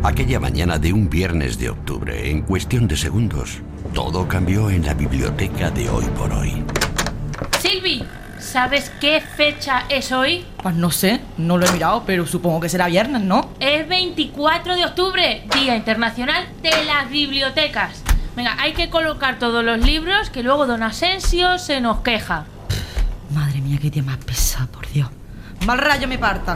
Aquella mañana de un viernes de octubre, en cuestión de segundos, todo cambió en la biblioteca de Hoy por Hoy. Silvi, ¿sabes qué fecha es hoy? Pues no sé, no lo he mirado, pero supongo que será viernes, ¿no? Es 24 de octubre, Día Internacional de las Bibliotecas. Venga, hay que colocar todos los libros, que luego don Asensio se nos queja. Madre mía, qué día más pesado, por Dios. Mal rayo me parta.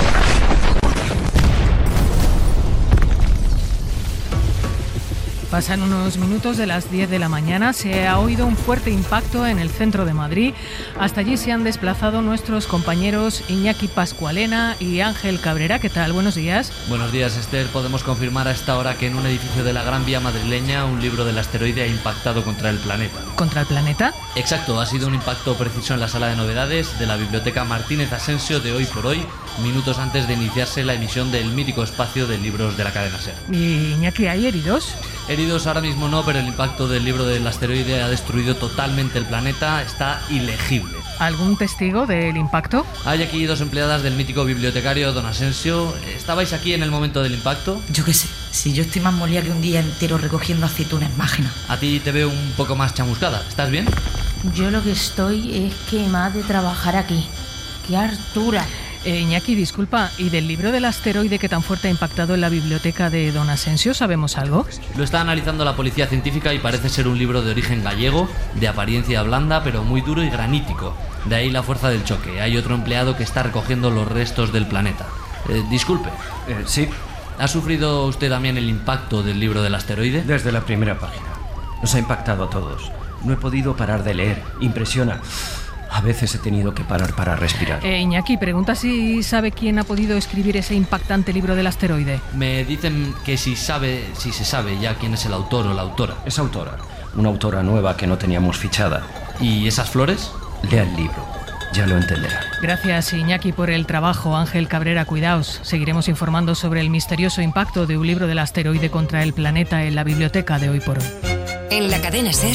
Pasan unos minutos de las 10 de la mañana. Se ha oído un fuerte impacto en el centro de Madrid. Hasta allí se han desplazado nuestros compañeros Iñaki Pascualena y Ángel Cabrera. ¿Qué tal? Buenos días. Buenos días, Esther. Podemos confirmar a esta hora que en un edificio de la Gran Vía madrileña un libro del asteroide ha impactado contra el planeta. ¿Contra el planeta? Exacto, ha sido un impacto preciso en la sala de novedades de la Biblioteca Martínez Asensio de Hoy por Hoy, minutos antes de iniciarse la emisión del mítico espacio de libros de la cadena SER. ¿Y Iñaki, hay heridos? Heridos ahora mismo no, pero el impacto del libro del asteroide ha destruido totalmente el planeta, está ilegible. ¿Algún testigo del impacto? Hay aquí dos empleadas del mítico bibliotecario don Asensio. ¿Estabais aquí en el momento del impacto? Yo qué sé, si yo estoy más molida que un día entero recogiendo aceitunas máginas. A ti te veo un poco más chamuscada, ¿estás bien? Yo lo que estoy es quemada de trabajar aquí. ¡Qué hartura! Iñaki, disculpa, ¿y del libro del asteroide que tan fuerte ha impactado en la biblioteca de don Asensio sabemos algo? Lo está analizando la policía científica y parece ser un libro de origen gallego, de apariencia blanda pero muy duro y granítico. De ahí la fuerza del choque. Hay otro empleado que está recogiendo los restos del planeta. Disculpe. Sí. ¿Ha sufrido usted también el impacto del libro del asteroide? Desde la primera página. Nos ha impactado a todos. No he podido parar de leer. Impresiona. A veces he tenido que parar para respirar. Iñaki, pregunta si sabe quién ha podido escribir ese impactante libro del asteroide. Me dicen que si se sabe ya quién es el autor o la autora. Es autora. Una autora nueva que no teníamos fichada. ¿Y esas flores? Lea el libro. Ya lo entenderá. Gracias, Iñaki, por el trabajo. Ángel Cabrera, cuidaos. Seguiremos informando sobre el misterioso impacto de un libro del asteroide contra el planeta en la biblioteca de Hoy por Hoy. En la cadena SER,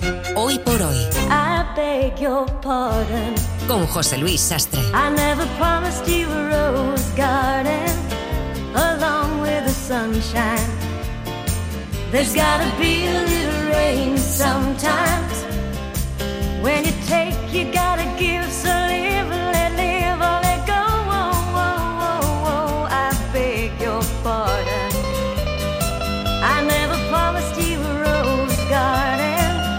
Hoy por Hoy. I beg your pardon. Con José Luis Sastre. I never promised you a rose garden along with the sunshine. There's gotta be a little rain sometimes. When you take, you gotta give, so live and let live or let go. Oh, oh, oh, oh. I beg your pardon. I never promised you a rose garden.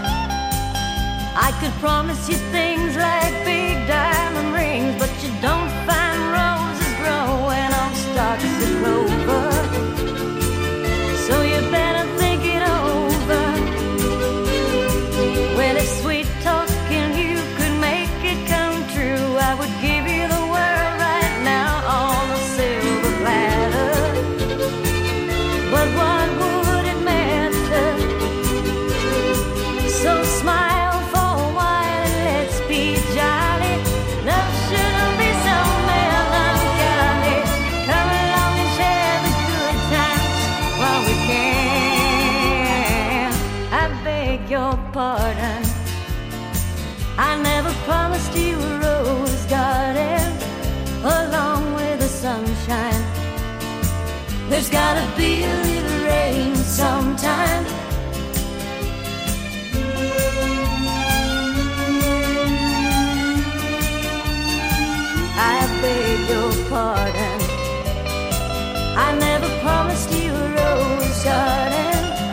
I could promise you things like big diamond rings, but you don't find roses growing on stalks of clover. So you better think it over. Well, if sweet talking you could make it come true, I would give you the world right now on a silver platter. But what would it matter? So smile. Your pardon. I never promised you a rose garden along with the sunshine. There's gotta be a little rain sometime. I beg your pardon. I never promised you a rose garden.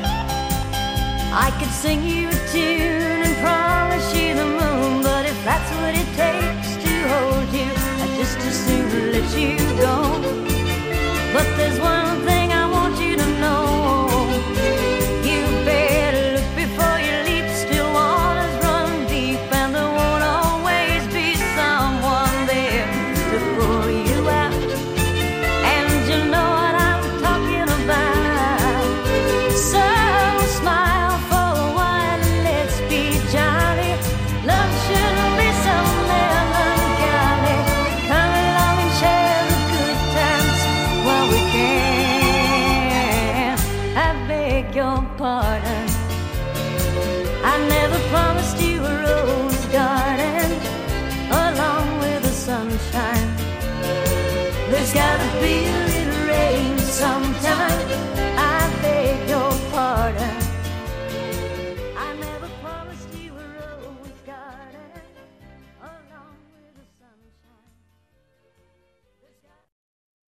I could sing you a tune and promise you the moon, but if that's what it takes to hold you, I'd just as soon let you go. But there's one thing I want you to know. You better look before you leap, still waters run deep, and there won't always be someone there to pull you out. And you know what I'm talking about. So smile for a while and let's be jolly. Love shouldn't be so melancholy. Come along and share the good times while we can. I beg your pardon. I never promised you a rose garden along with the sunshine. There's gotta be